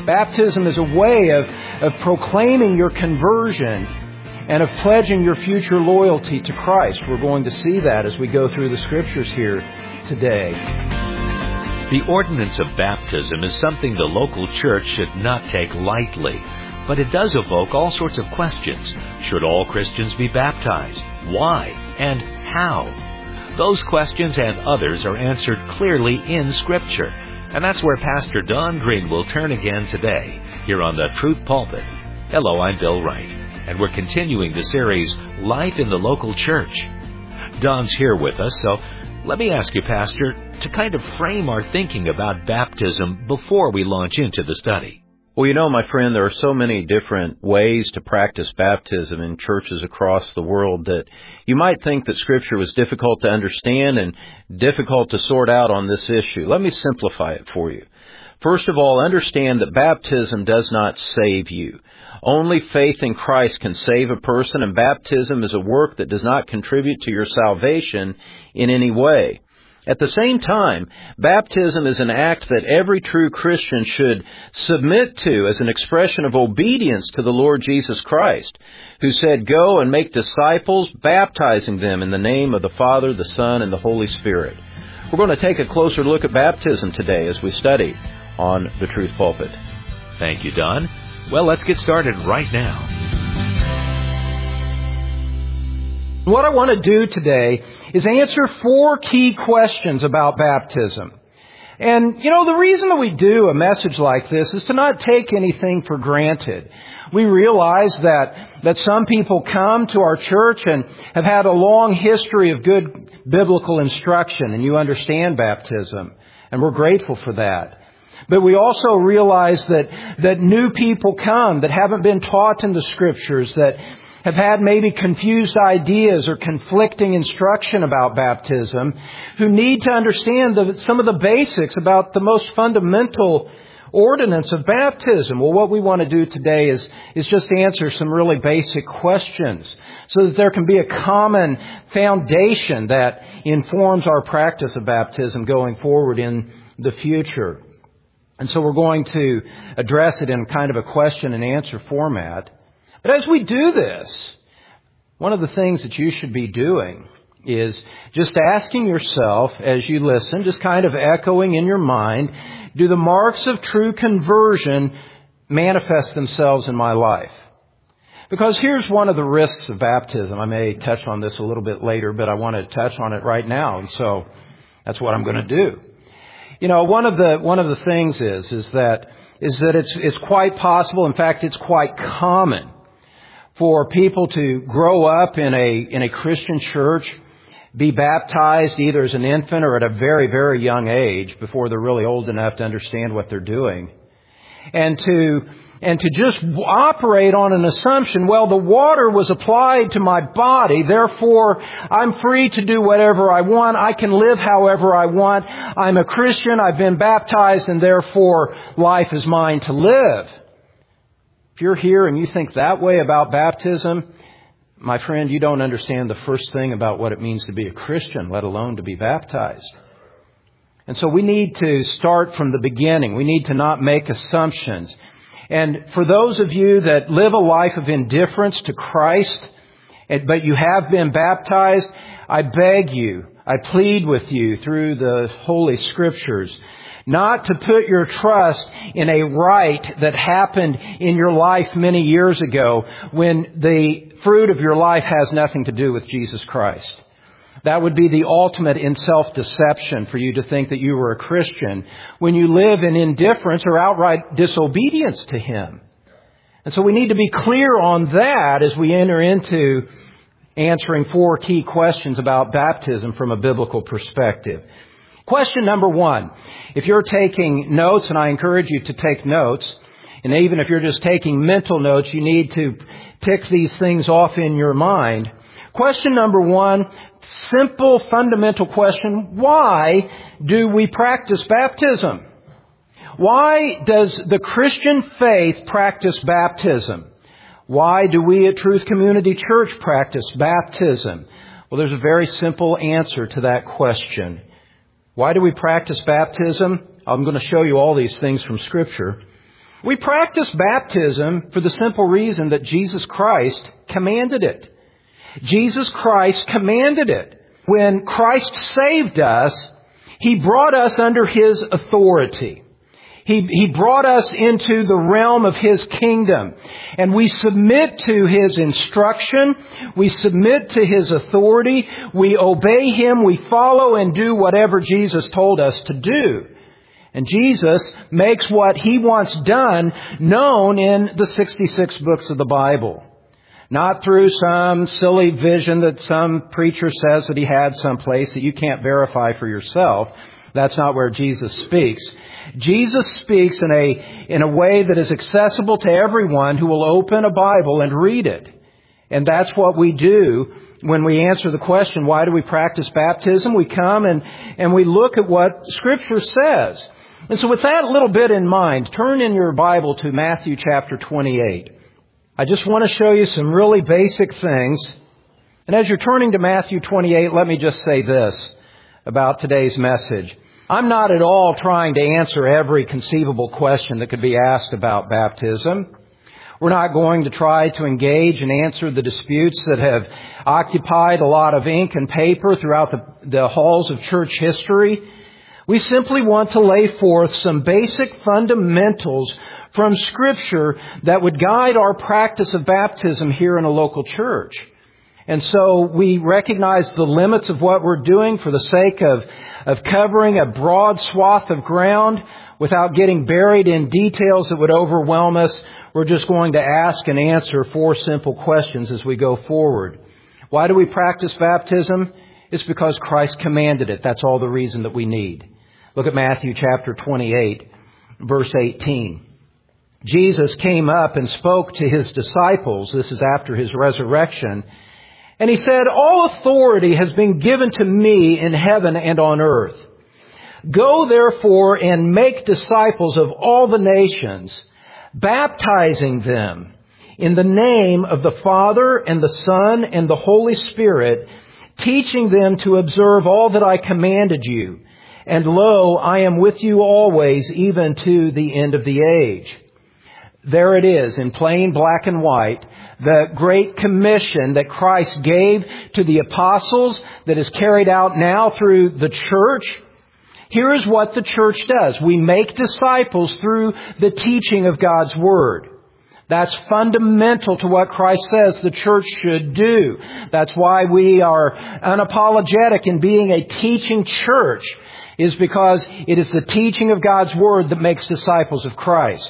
Baptism is a way of proclaiming your conversion and of pledging your future loyalty to Christ. We're going to see that as we go through the Scriptures here today. The ordinance of baptism is something the local church should not take lightly, but it does evoke all sorts of questions. Should all Christians be baptized? Why? And how? Those questions and others are answered clearly in Scripture. And that's where Pastor Don Green will turn again today, here on the Truth Pulpit. Hello, I'm Bill Wright, and we're continuing the series, Life in the Local Church. Don's here with us, so let me ask you, Pastor, to kind of frame our thinking about baptism before we launch into the study. Well, you know, my friend, there are so many different ways to practice baptism in churches across the world that you might think that Scripture was difficult to understand and difficult to sort out on this issue. Let me simplify it for you. First of all, understand that baptism does not save you. Only faith in Christ can save a person, and baptism is a work that does not contribute to your salvation in any way. At the same time, baptism is an act that every true Christian should submit to as an expression of obedience to the Lord Jesus Christ, who said, "Go and make disciples, baptizing them in the name of the Father, the Son, and the Holy Spirit." We're going to take a closer look at baptism today as we study on the Truth Pulpit. Thank you, Don. Well, let's get started right now. What I want to do today is answer 4 key questions about baptism. And, you know, the reason that we do a message like this is to not take anything for granted. We realize that some people come to our church and have had a long history of good biblical instruction, and you understand baptism, and we're grateful for that. But we also realize that new people come that haven't been taught in the Scriptures, that have had maybe confused ideas or conflicting instruction about baptism, who need to understand some of the basics about the most fundamental ordinance of baptism. Well, what we want to do today is just answer some really basic questions so that there can be a common foundation that informs our practice of baptism going forward in the future. And so we're going to address it in kind of a question and answer format. But as we do this, one of the things that you should be doing is just asking yourself as you listen, just kind of echoing in your mind, do the marks of true conversion manifest themselves in my life? Because here's one of the risks of baptism. I may touch on this a little bit later, but I want to touch on it right now, and so that's what I'm going to do. You know, one of the things is that it's quite possible, in fact, it's quite common for people to grow up in a Christian church, be baptized either as an infant or at a very, very young age before they're really old enough to understand what they're doing. And to just operate on an assumption, well, the water was applied to my body, therefore I'm free to do whatever I want, I can live however I want, I'm a Christian, I've been baptized, and therefore life is mine to live. If you're here and you think that way about baptism, my friend, you don't understand the first thing about what it means to be a Christian, let alone to be baptized. And so we need to start from the beginning. We need to not make assumptions. And for those of you that live a life of indifference to Christ, but you have been baptized, I beg you, I plead with you through the Holy Scriptures, not to put your trust in a rite that happened in your life many years ago when the fruit of your life has nothing to do with Jesus Christ. That would be the ultimate in self-deception for you to think that you were a Christian when you live in indifference or outright disobedience to Him. And so we need to be clear on that as we enter into answering 4 key questions about baptism from a biblical perspective. Question number 1. If you're taking notes, and I encourage you to take notes, and even if you're just taking mental notes, you need to tick these things off in your mind. Question number 1, simple fundamental question, why do we practice baptism? Why does the Christian faith practice baptism? Why do we at Truth Community Church practice baptism? Well, there's a very simple answer to that question. Why do we practice baptism? I'm going to show you all these things from Scripture. We practice baptism for the simple reason that Jesus Christ commanded it. Jesus Christ commanded it. When Christ saved us, He brought us under His authority. He brought us into the realm of His kingdom. And we submit to His instruction. We submit to His authority. We obey Him. We follow and do whatever Jesus told us to do. And Jesus makes what He wants done known in the 66 books of the Bible. Not through some silly vision that some preacher says that he had someplace that you can't verify for yourself. That's not where Jesus speaks. Jesus speaks in a way that is accessible to everyone who will open a Bible and read it. And that's what we do when we answer the question, why do we practice baptism? We come and we look at what Scripture says. And so with that little bit in mind, turn in your Bible to Matthew chapter 28. I just want to show you some really basic things. And as you're turning to Matthew 28, let me just say this about today's message. I'm not at all trying to answer every conceivable question that could be asked about baptism. We're not going to try to engage and answer the disputes that have occupied a lot of ink and paper throughout the halls of church history. We simply want to lay forth some basic fundamentals from Scripture that would guide our practice of baptism here in a local church. And so we recognize the limits of what we're doing for the sake of covering a broad swath of ground without getting buried in details that would overwhelm us. We're just going to ask and answer 4 simple questions as we go forward. Why do we practice baptism? It's because Christ commanded it. That's all the reason that we need. Look at Matthew chapter 28, verse 18. Jesus came up and spoke to His disciples. This is after His resurrection. And He said, all authority has been given to me in heaven and on earth. Go therefore and make disciples of all the nations, baptizing them in the name of the Father and the Son and the Holy Spirit, teaching them to observe all that I commanded you. And lo, I am with you always, even to the end of the age. There it is, in plain black and white, the Great Commission that Christ gave to the apostles that is carried out now through the church. Here is what the church does. We make disciples through the teaching of God's Word. That's fundamental to what Christ says the church should do. That's why we are unapologetic in being a teaching church, is because it is the teaching of God's Word that makes disciples of Christ.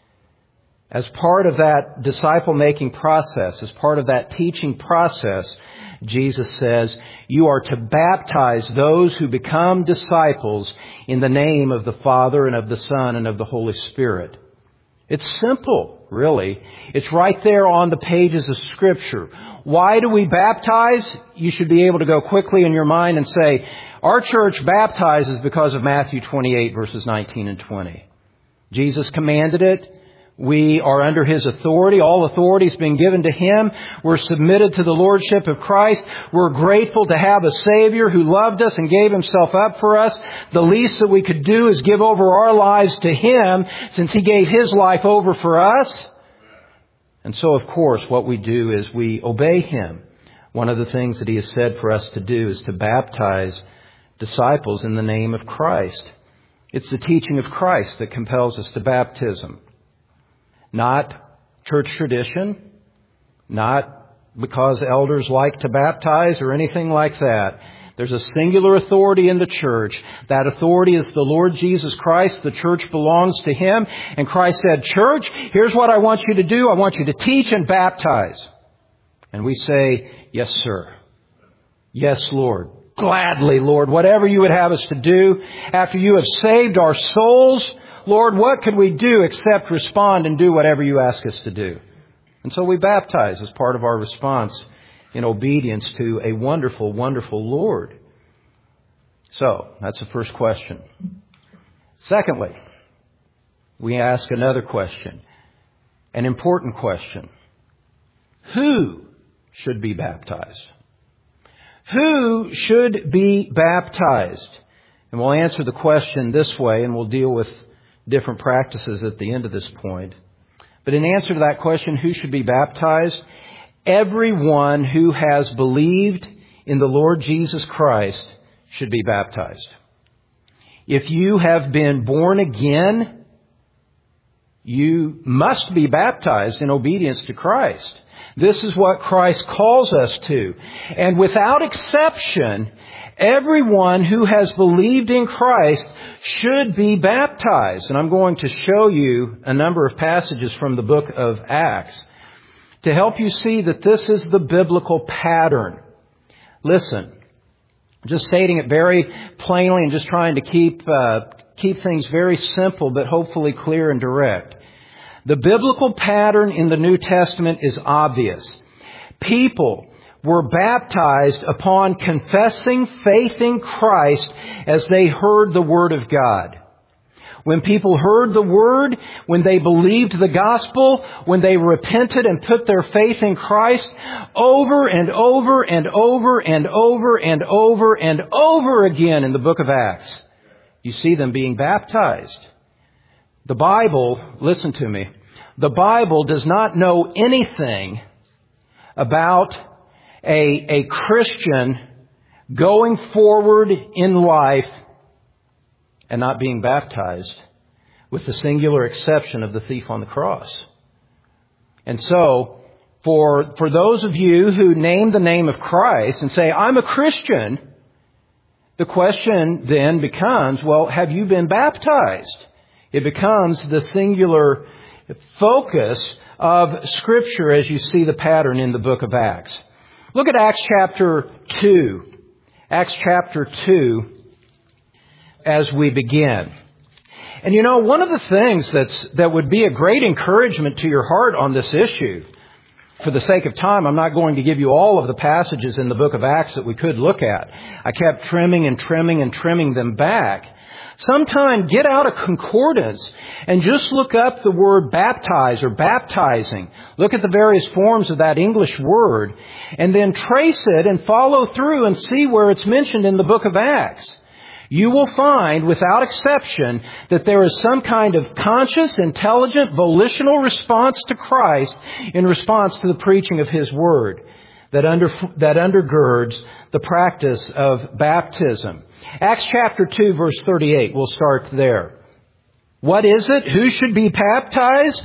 As part of that disciple-making process, as part of that teaching process, Jesus says, you are to baptize those who become disciples in the name of the Father and of the Son and of the Holy Spirit. It's simple, really. It's right there on the pages of Scripture. Why do we baptize? You should be able to go quickly in your mind and say, our church baptizes because of Matthew 28, verses 19 and 20. Jesus commanded it. We are under His authority. All authority has been given to Him. We're submitted to the Lordship of Christ. We're grateful to have a Savior who loved us and gave Himself up for us. The least that we could do is give over our lives to Him, since He gave His life over for us. And so, of course, what we do is we obey Him. One of the things that He has said for us to do is to baptize disciples in the name of Christ. It's the teaching of Christ that compels us to baptism. Not church tradition, not because elders like to baptize or anything like that. There's a singular authority in the church. That authority is the Lord Jesus Christ. The church belongs to Him. And Christ said, church, here's what I want you to do. I want you to teach and baptize. And we say, yes, sir. Yes, Lord. Gladly, Lord. Whatever you would have us to do after you have saved our souls, Lord, what could we do except respond and do whatever you ask us to do? And so we baptize as part of our response in obedience to a wonderful, wonderful Lord. So, that's the first question. Secondly, we ask another question, an important question. Who should be baptized? Who should be baptized? And we'll answer the question this way, and we'll deal with different practices at the end of this point. But in answer to that question, who should be baptized? Everyone who has believed in the Lord Jesus Christ should be baptized. If you have been born again, you must be baptized in obedience to Christ. This is what Christ calls us to. And without exception, everyone who has believed in Christ should be baptized. And I'm going to show you a number of passages from the book of Acts to help you see that this is the biblical pattern. Listen, just stating it very plainly and just trying to keep things very simple but hopefully clear and direct. The biblical pattern in the New Testament is obvious. People were baptized upon confessing faith in Christ as they heard the Word of God. When people heard the Word, when they believed the gospel, when they repented and put their faith in Christ, over and over and over and over and over and over again in the book of Acts, you see them being baptized. The Bible, listen to me, the Bible does not know anything about a Christian going forward in life and not being baptized, with the singular exception of the thief on the cross. And so, for those of you who name the name of Christ and say, I'm a Christian, the question then becomes, well, have you been baptized? It becomes the singular focus of Scripture as you see the pattern in the book of Acts. Look at Acts chapter 2. Acts chapter 2 as we begin. And you know, one of the things that would be a great encouragement to your heart on this issue, for the sake of time, I'm not going to give you all of the passages in the book of Acts that we could look at. I kept trimming them back. Sometime get out a concordance and just look up the word baptize or baptizing. Look at the various forms of that English word and then trace it and follow through and see where it's mentioned in the book of Acts. You will find, without exception, that there is some kind of conscious, intelligent, volitional response to Christ in response to the preaching of His Word that undergirds the practice of baptism. Acts chapter 2, verse 38. We'll start there. What is it? Who should be baptized?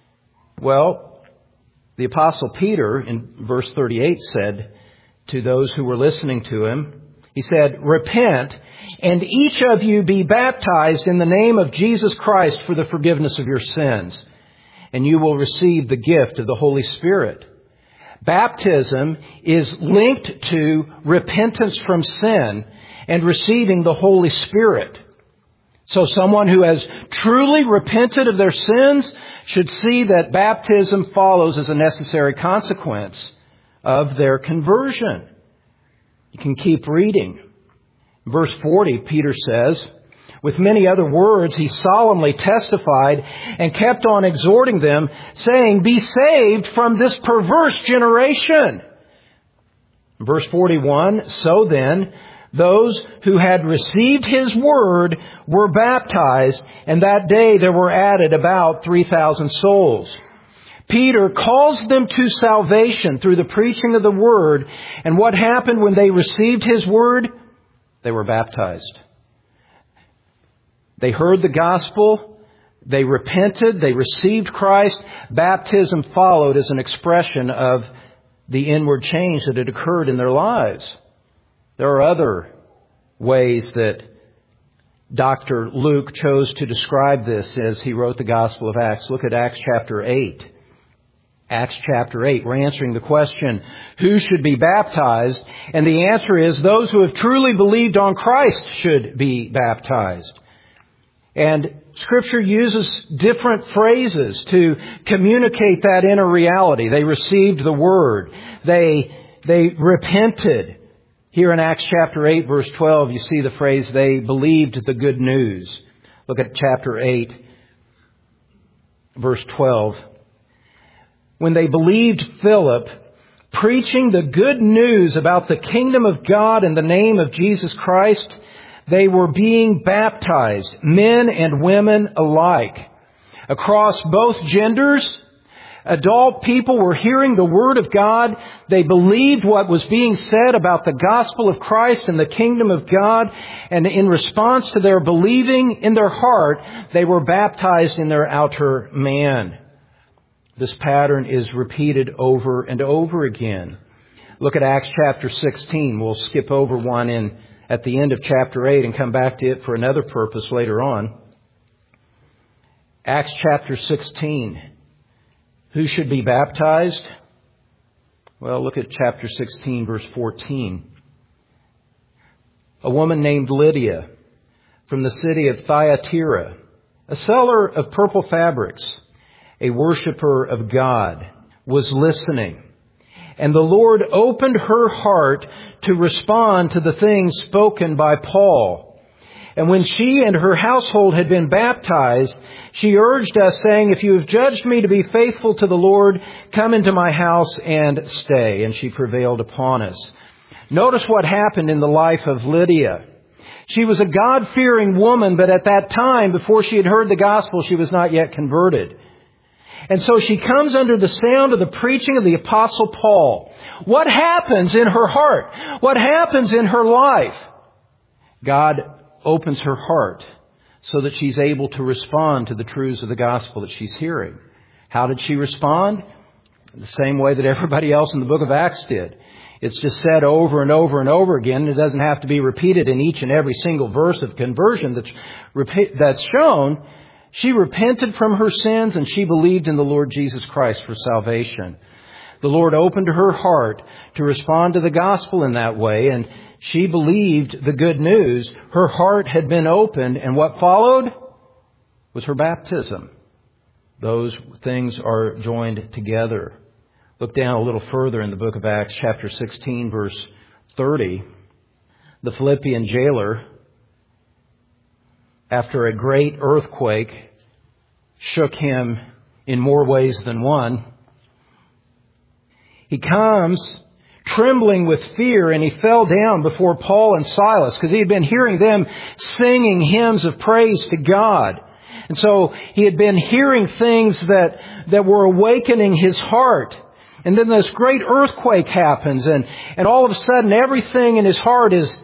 Well, the Apostle Peter in verse 38 said to those who were listening to him, he said, repent, and each of you be baptized in the name of Jesus Christ for the forgiveness of your sins, and you will receive the gift of the Holy Spirit. Baptism is linked to repentance from sin and receiving the Holy Spirit. So someone who has truly repented of their sins should see that baptism follows as a necessary consequence of their conversion. You can keep reading. Verse 40, Peter says, with many other words, he solemnly testified and kept on exhorting them, saying, be saved from this perverse generation. Verse 41, so then, those who had received His word were baptized, and that day there were added about 3,000 souls. Peter calls them to salvation through the preaching of the word, and what happened when they received His word? They were baptized. They heard the gospel, they repented, they received Christ. Baptism followed as an expression of the inward change that had occurred in their lives. There are other ways that Dr. Luke chose to describe this as he wrote the Gospel of Acts. Look at Acts chapter 8. Acts chapter 8. We're answering the question, who should be baptized? And the answer is those who have truly believed on Christ should be baptized. And Scripture uses different phrases to communicate that inner reality. They received the Word. They repented. Here in Acts chapter 8, verse 12, you see the phrase, they believed the good news. Look at chapter 8, verse 12. When they believed Philip, preaching the good news about the kingdom of God in the name of Jesus Christ, They were being baptized, men and women alike. Across both genders, adult people were hearing the Word of God. They believed what was being said about the gospel of Christ and the kingdom of God. And in response to their believing in their heart, they were baptized in their outer man. This pattern is repeated over and over again. Look at Acts chapter 16. We'll skip over one at the end of chapter 8 and come back to it for another purpose later on. Acts chapter 16. Who should be baptized? Well, look at chapter 16, verse 14. A woman named Lydia from the city of Thyatira, a seller of purple fabrics, a worshiper of God, was listening. And the Lord opened her heart to respond to the things spoken by Paul. And when she and her household had been baptized, she urged us, saying, "If you have judged me to be faithful to the Lord, come into my house and stay." And she prevailed upon us. Notice what happened in the life of Lydia. She was a God-fearing woman, but at that time, before she had heard the gospel, she was not yet converted. And so she comes under the sound of the preaching of the Apostle Paul. What happens in her heart? What happens in her life? God opens her heart so that she's able to respond to the truths of the gospel that she's hearing. How did she respond? The same way that everybody else in the book of Acts did. It's just said over and over and over again. It doesn't have to be repeated in each and every single verse of conversion that's shown. She repented from her sins and she believed in the Lord Jesus Christ for salvation. The Lord opened her heart to respond to the gospel in that way, and she believed the good news. Her heart had been opened, and what followed was her baptism. Those things are joined together. Look down a little further in the book of Acts, chapter 16, verse 30. The Philippian jailer, after a great earthquake shook him in more ways than one, he comes trembling with fear, and he fell down before Paul and Silas because he had been hearing them singing hymns of praise to God. And so he had been hearing things that were awakening his heart. And then this great earthquake happens, and all of a sudden everything in his heart is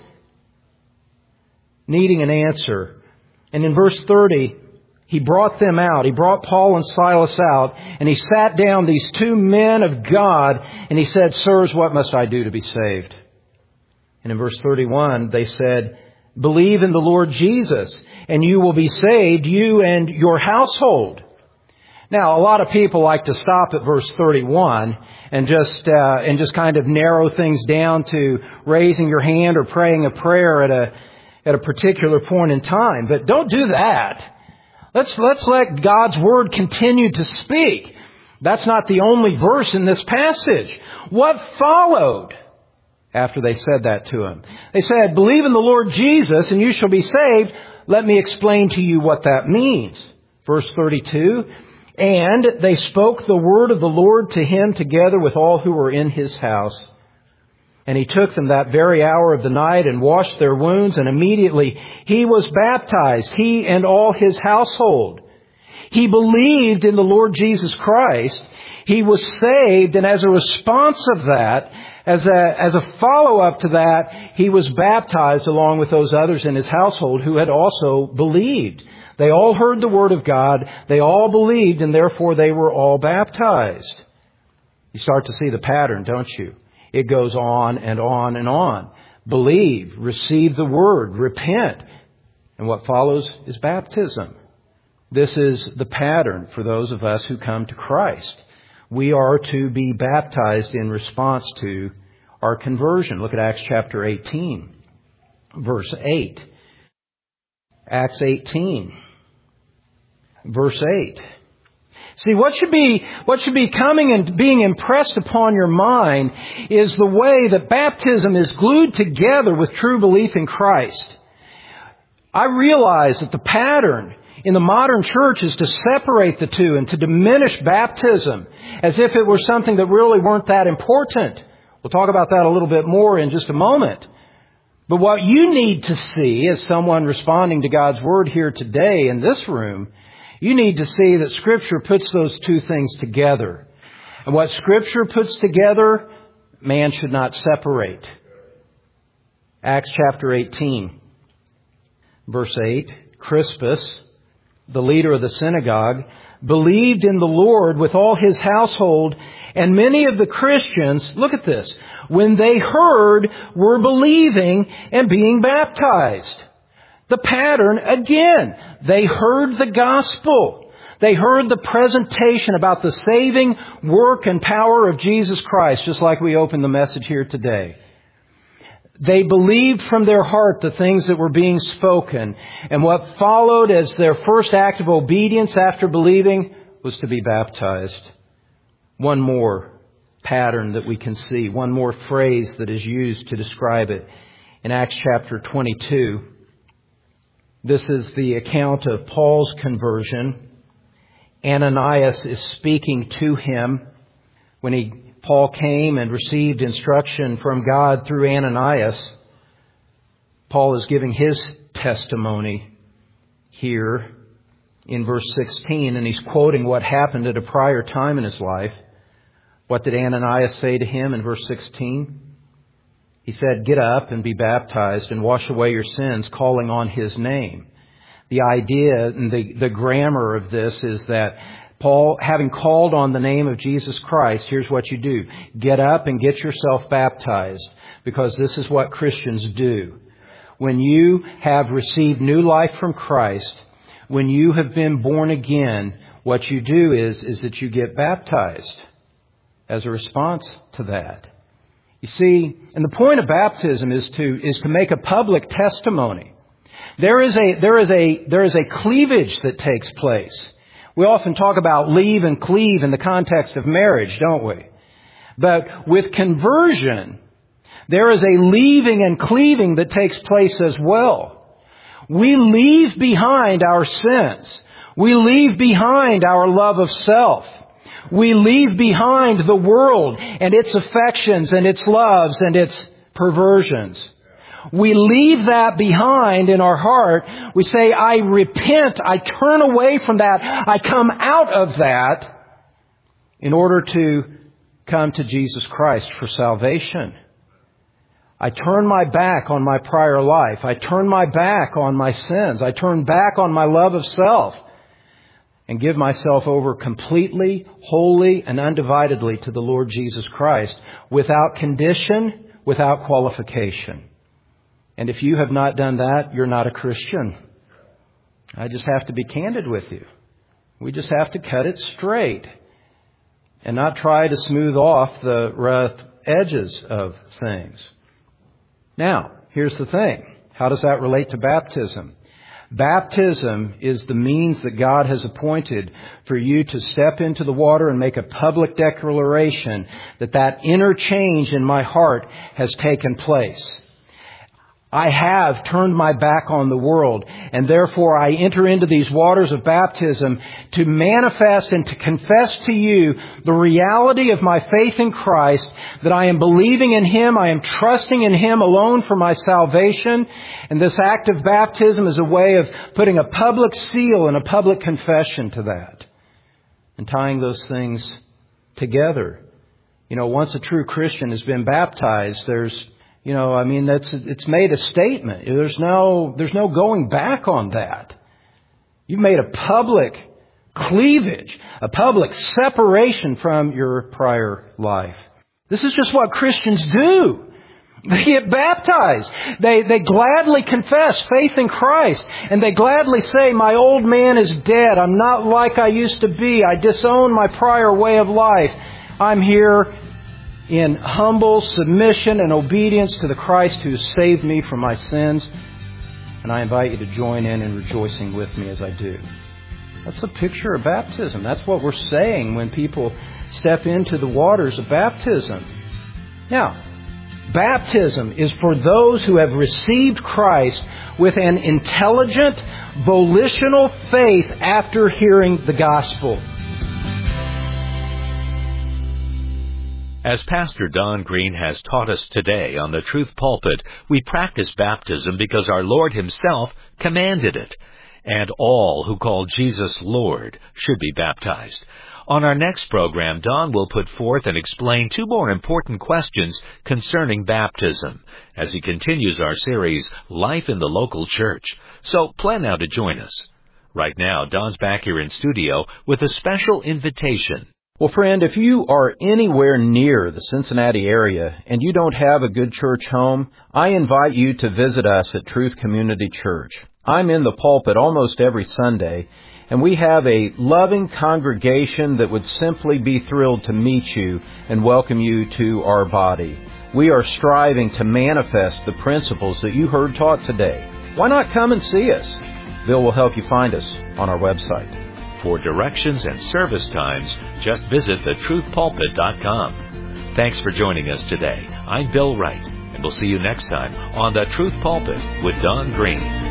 needing an answer. And in verse 30, he brought them out. He brought Paul and Silas out, and he sat down, these two men of God, and he said, "Sirs, what must I do to be saved?" And in verse 31, they said, "Believe in the Lord Jesus, and you will be saved, you and your household." Now, a lot of people like to stop at verse 31 and just kind of narrow things down to raising your hand or praying a prayer at a particular point in time. But don't do that. Let's let God's Word continue to speak. That's not the only verse in this passage. What followed after they said that to him? They said, "Believe in the Lord Jesus and you shall be saved." Let me explain to you what that means. Verse 32, "And they spoke the word of the Lord to him together with all who were in his house. And he took them that very hour of the night and washed their wounds, and immediately he was baptized, he and all his household. He believed in the Lord Jesus Christ. He was saved, and as a response of that, as a follow-up to that, he was baptized along with those others in his household who had also believed." They all heard the word of God. They all believed, and therefore they were all baptized. You start to see the pattern, don't you? It goes on and on and on. Believe, receive the word, repent. And what follows is baptism. This is the pattern for those of us who come to Christ. We are to be baptized in response to our conversion. Look at Acts chapter 18, verse 8. Acts 18, verse 8. See, what should be coming and being impressed upon your mind is the way that baptism is glued together with true belief in Christ. I realize that the pattern in the modern church is to separate the two and to diminish baptism as if it were something that really weren't that important. We'll talk about that a little bit more in just a moment. But what you need to see as someone responding to God's Word here today in this room, you need to see that Scripture puts those two things together. And what Scripture puts together, man should not separate. Acts chapter 18, verse 8, Crispus, the leader of the synagogue, believed in the Lord with all his household, and many of the Christians, look at this, when they heard, were believing and being baptized. The pattern, again, they heard the gospel. They heard the presentation about the saving work and power of Jesus Christ, just like we opened the message here today. They believed from their heart the things that were being spoken. And what followed as their first act of obedience after believing was to be baptized. One more pattern that we can see, one more phrase that is used to describe it in Acts chapter 22. This is the account of Paul's conversion. Ananias is speaking to him when Paul came and received instruction from God through Ananias. Paul is giving his testimony here in verse 16, and he's quoting what happened at a prior time in his life. What did Ananias say to him in verse 16? He said, "Get up and be baptized and wash away your sins, calling on his name." The idea and the grammar of this is that Paul, having called on the name of Jesus Christ, here's what you do. Get up and get yourself baptized, because this is what Christians do. When you have received new life from Christ, when you have been born again, what you do is that you get baptized as a response to that. You see, and the point of baptism is to make a public testimony. There is a cleavage that takes place. We often talk about leave and cleave in the context of marriage, don't we? But with conversion, there is a leaving and cleaving that takes place as well. We leave behind our sins. We leave behind our love of self. We leave behind the world and its affections and its loves and its perversions. We leave that behind in our heart. We say, I repent. I turn away from that. I come out of that in order to come to Jesus Christ for salvation. I turn my back on my prior life. I turn my back on my sins. I turn back on my love of self and give myself over completely, wholly, and undividedly to the Lord Jesus Christ without condition, without qualification. And if you have not done that, you're not a Christian. I just have to be candid with you. We just have to cut it straight and not try to smooth off the rough edges of things. Now, here's the thing. How does that relate to baptism? Baptism is the means that God has appointed for you to step into the water and make a public declaration that inner change in my heart has taken place. I have turned my back on the world, and therefore I enter into these waters of baptism to manifest and to confess to you the reality of my faith in Christ, that I am believing in Him, I am trusting in Him alone for my salvation. And this act of baptism is a way of putting a public seal and a public confession to that and tying those things together. You know, once a true Christian has been baptized, it's made a statement. There's no going back on that. You've made a public cleavage, a public separation from your prior life. This is just what Christians do. They get baptized. They gladly confess faith in Christ. And they gladly say, my old man is dead. I'm not like I used to be. I disown my prior way of life. I'm here in humble submission and obedience to the Christ who saved me from my sins. And I invite you to join in rejoicing with me as I do. That's a picture of baptism. That's what we're saying when people step into the waters of baptism. Now, baptism is for those who have received Christ with an intelligent, volitional faith after hearing the gospel. As Pastor Don Green has taught us today on the Truth Pulpit, we practice baptism because our Lord Himself commanded it, and all who call Jesus Lord should be baptized. On our next program, Don will put forth and explain two more important questions concerning baptism as he continues our series, Life in the Local Church. So plan now to join us. Right now, Don's back here in studio with a special invitation. Well, friend, if you are anywhere near the Cincinnati area and you don't have a good church home, I invite you to visit us at Truth Community Church. I'm in the pulpit almost every Sunday, and we have a loving congregation that would simply be thrilled to meet you and welcome you to our body. We are striving to manifest the principles that you heard taught today. Why not come and see us? Bill will help you find us on our website. For directions and service times, just visit thetruthpulpit.com. Thanks for joining us today. I'm Bill Wright, and we'll see you next time on The Truth Pulpit with Don Green.